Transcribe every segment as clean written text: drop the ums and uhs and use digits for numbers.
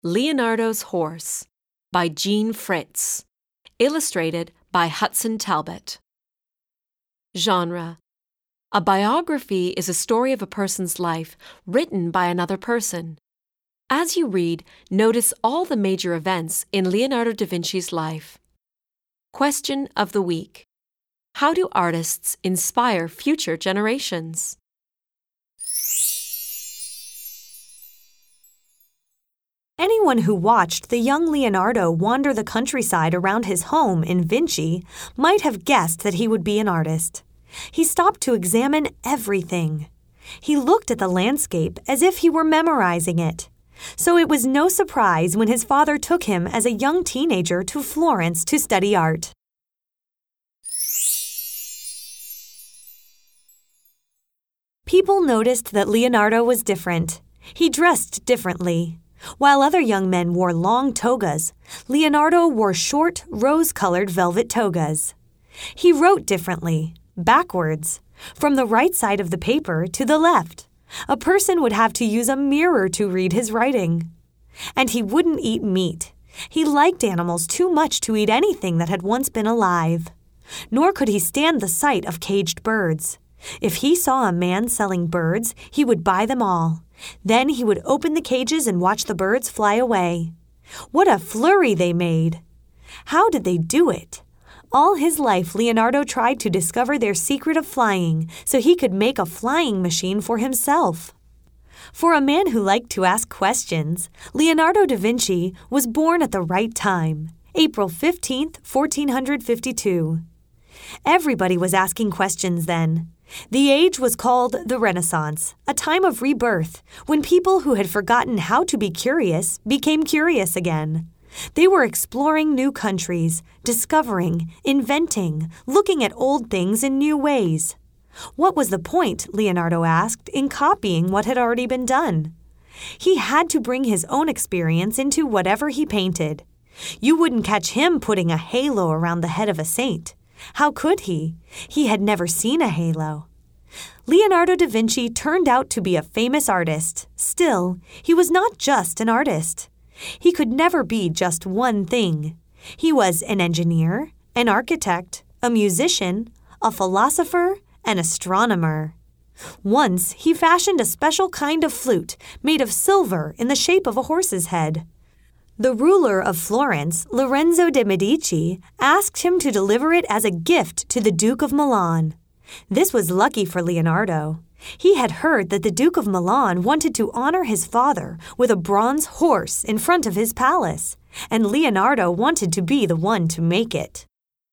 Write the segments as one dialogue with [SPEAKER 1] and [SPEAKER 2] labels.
[SPEAKER 1] Leonardo's Horse by Jean Fritz. Illustrated by Hudson Talbot. Genre: a biography is a story of a person's life written by another person. As you read, notice all the major events in Leonardo da Vinci's life. Question of the week: how do artists inspire future generations?
[SPEAKER 2] Anyone who watched the young Leonardo wander the countryside around his home in Vinci might have guessed that he would be an artist. He stopped to examine everything. He looked at the landscape as if he were memorizing it. So it was no surprise when his father took him as a young teenager to Florence to study art. People noticed that Leonardo was different. He dressed differently. While other young men wore long togas, Leonardo wore short, rose-colored velvet togas. He wrote differently, backwards, from the right side of the paper to the left. A person would have to use a mirror to read his writing. And he wouldn't eat meat. He liked animals too much to eat anything that had once been alive. Nor could he stand the sight of caged birds. If he saw a man selling birds, he would buy them all. Then he would open the cages and watch the birds fly away. What a flurry they made! How did they do it? All his life, Leonardo tried to discover their secret of flying so he could make a flying machine for himself. For a man who liked to ask questions, Leonardo da Vinci was born at the right time, April 15, 1452. Everybody was asking questions then. The age was called the Renaissance, a time of rebirth, when people who had forgotten how to be curious became curious again. They were exploring new countries, discovering, inventing, looking at old things in new ways. What was the point, Leonardo asked, in copying what had already been done? He had to bring his own experience into whatever he painted. You wouldn't catch him putting a halo around the head of a saint. How could he? He had never seen a halo. Leonardo da Vinci turned out to be a famous artist. Still, he was not just an artist. He could never be just one thing. He was an engineer, an architect, a musician, a philosopher, an astronomer. Once, he fashioned a special kind of flute made of silver in the shape of a horse's head. The ruler of Florence, Lorenzo de' Medici, asked him to deliver it as a gift to the Duke of Milan. This was lucky for Leonardo. He had heard that the Duke of Milan wanted to honor his father with a bronze horse in front of his palace, and Leonardo wanted to be the one to make it.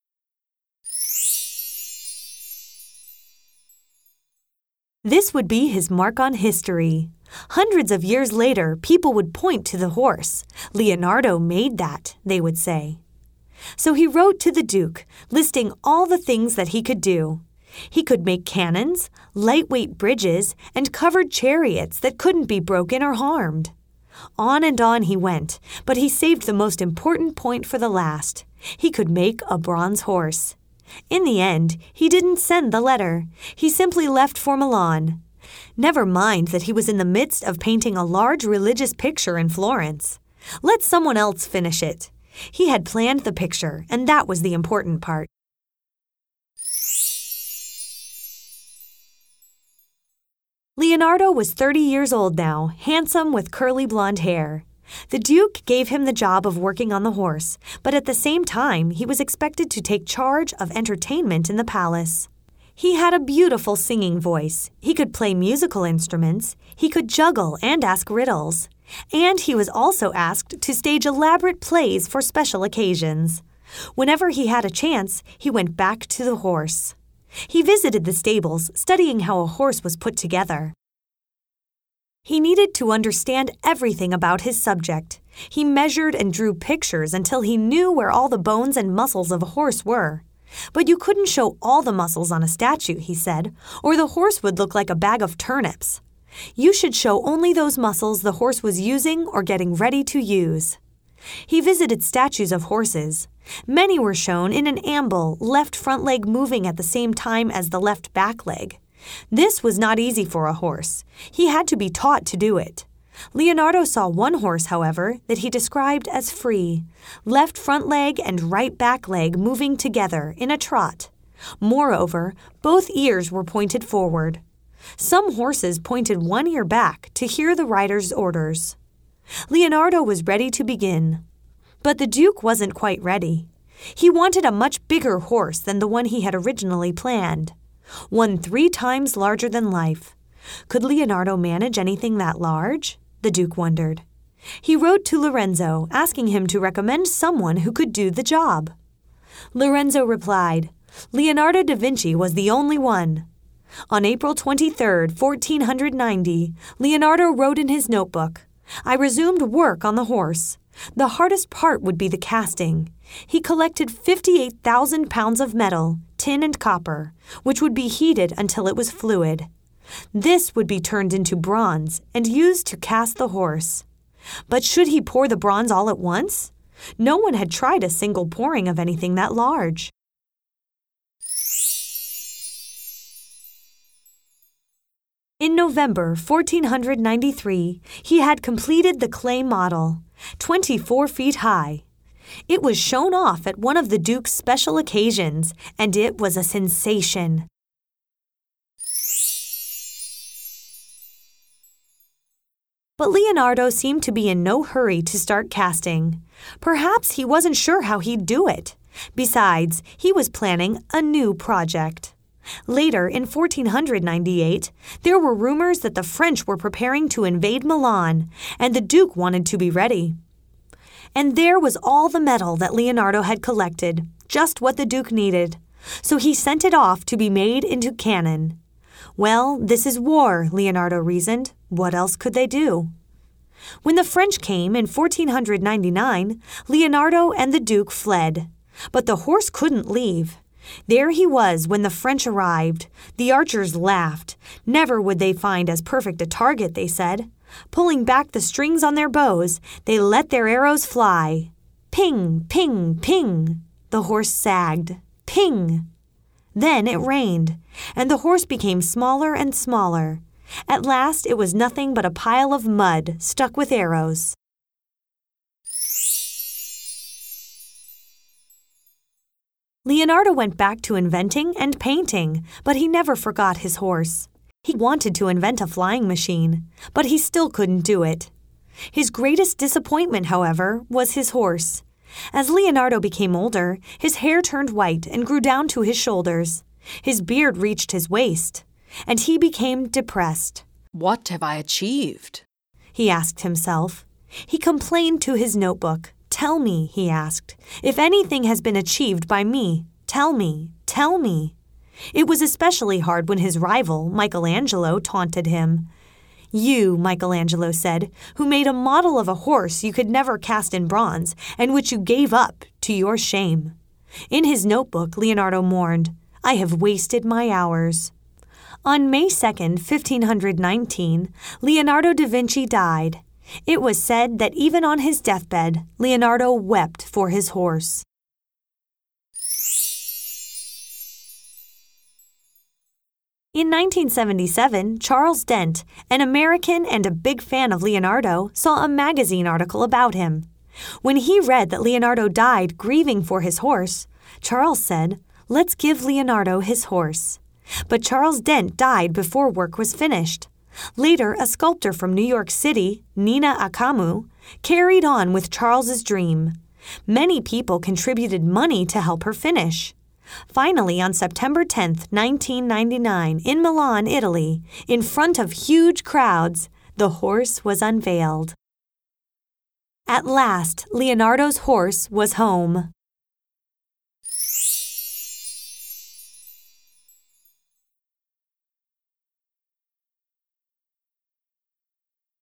[SPEAKER 2] This would be his mark on history. Hundreds of years later, people would point to the horse. Leonardo made that, they would say. So he wrote to the Duke, listing all the things that he could do. He could make cannons, lightweight bridges, and covered chariots that couldn't be broken or harmed. On and on he went, but he saved the most important point for the last. He could make a bronze horse. In the end, he didn't send the letter. He simply left for Milan. Never mind that he was in the midst of painting a large religious picture in Florence. Let someone else finish it. He had planned the picture, and that was the important part. Leonardo was 30 years old now, handsome with curly blonde hair. The Duke gave him the job of working on the horse, but at the same time, he was expected to take charge of entertainment in the palace. He had a beautiful singing voice. He could play musical instruments. He could juggle and ask riddles. And he was also asked to stage elaborate plays for special occasions. Whenever he had a chance, he went back to the horse. He visited the stables, studying how a horse was put together. He needed to understand everything about his subject. He measured and drew pictures until he knew where all the bones and muscles of a horse were. But you couldn't show all the muscles on a statue, he said, or the horse would look like a bag of turnips. You should show only those muscles the horse was using or getting ready to use. He visited statues of horses. Many were shown in an amble, left front leg moving at the same time as the left back leg. This was not easy for a horse. He had to be taught to do it. Leonardo saw one horse, however, that he described as free, left front leg and right back leg moving together in a trot. Moreover, both ears were pointed forward. Some horses pointed one ear back to hear the rider's orders. Leonardo was ready to begin. But the Duke wasn't quite ready. He wanted a much bigger horse than the one he had originally planned. One 3 times larger than life. Could Leonardo manage anything that large? The Duke wondered. He wrote to Lorenzo, asking him to recommend someone who could do the job. Lorenzo replied, Leonardo da Vinci was the only one. On April 23, 1490, Leonardo wrote in his notebook, I resumed work on the horse. The hardest part would be the casting. He collected 58,000 pounds of metal, tin and copper, which would be heated until it was fluid. This would be turned into bronze and used to cast the horse. But should he pour the bronze all at once? No one had tried a single pouring of anything that large. In November 1493, he had completed the clay model, 24 feet high. It was shown off at one of the Duke's special occasions, and it was a sensation. But Leonardo seemed to be in no hurry to start casting. Perhaps he wasn't sure how he'd do it. Besides, he was planning a new project. Later, in 1498, there were rumors that the French were preparing to invade Milan, and the Duke wanted to be ready. And there was all the metal that Leonardo had collected, just what the Duke needed. So he sent it off to be made into cannon. Well, this is war, Leonardo reasoned. What else could they do? When the French came in 1499, Leonardo and the Duke fled. But the horse couldn't leave. There he was when the French arrived. The archers laughed. Never would they find as perfect a target, they said. Pulling back the strings on their bows, they let their arrows fly. Ping, ping, ping. The horse sagged. Ping. Then it rained, and the horse became smaller and smaller. At last it was nothing but a pile of mud stuck with arrows. Leonardo went back to inventing and painting, but he never forgot his horse. He wanted to invent a flying machine, but he still couldn't do it. His greatest disappointment, however, was his horse. As Leonardo became older, his hair turned white and grew down to his shoulders. His beard reached his waist, and he became depressed.
[SPEAKER 1] What have I achieved?
[SPEAKER 2] He asked himself. He complained to his notebook. Tell me, he asked, if anything has been achieved by me. Tell me, tell me. It was especially hard when his rival, Michelangelo, taunted him. You, Michelangelo said, who made a model of a horse you could never cast in bronze, and which you gave up to your shame. In his notebook, Leonardo mourned, I have wasted my hours. On May 2, 1519, Leonardo da Vinci died. It was said that even on his deathbed, Leonardo wept for his horse. In 1977, Charles Dent, an American and a big fan of Leonardo, saw a magazine article about him. When he read that Leonardo died grieving for his horse, Charles said, Let's give Leonardo his horse. But Charles Dent died before work was finished. Later, a sculptor from New York City, Nina Akamu, carried on with Charles's dream. Many people contributed money to help her finish. Finally, on September 10, 1999, in Milan, Italy, in front of huge crowds, the horse was unveiled. At last, Leonardo's horse was home.